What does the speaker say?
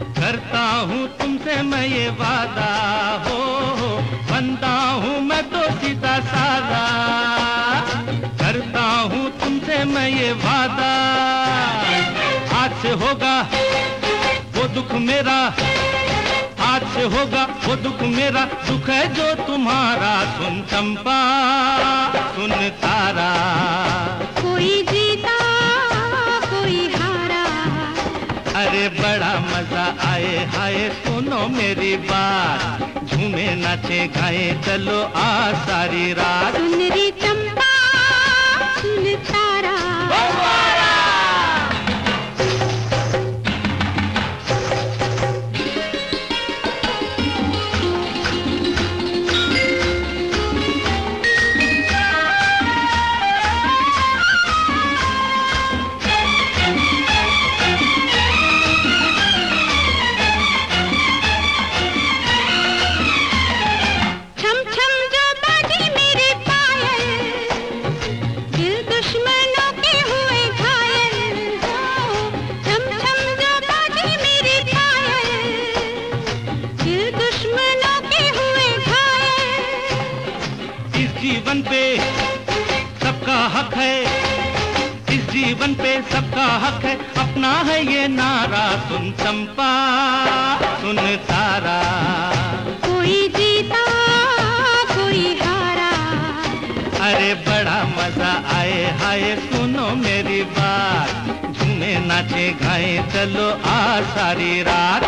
करता हूँ तुमसे मैं ये वादा, हो बनता हूँ मैं तो सीधा सादा। करता हूँ तुमसे मैं ये वादा, आज से होगा वो दुख मेरा, आज से होगा वो दुख मेरा, दुख है जो तुम्हारा। सुन चंपा सुन तारा, कोई जीता कोई हारा, अरे बड़ा मजा आए हाय सुनो मेरी बात, झूमे नाचे गाए चलो आ सारी रात। सुन रे चंपा सुन तारा, जीवन पे सबका हक है, इस जीवन पे सबका हक है, अपना है ये नारा। सुन चंपा सुन तारा, कोई जीता कोई हारा, अरे बड़ा मजा आए हाय सुनो मेरी बात, झूमे नाचे गाए चलो आ सारी रात।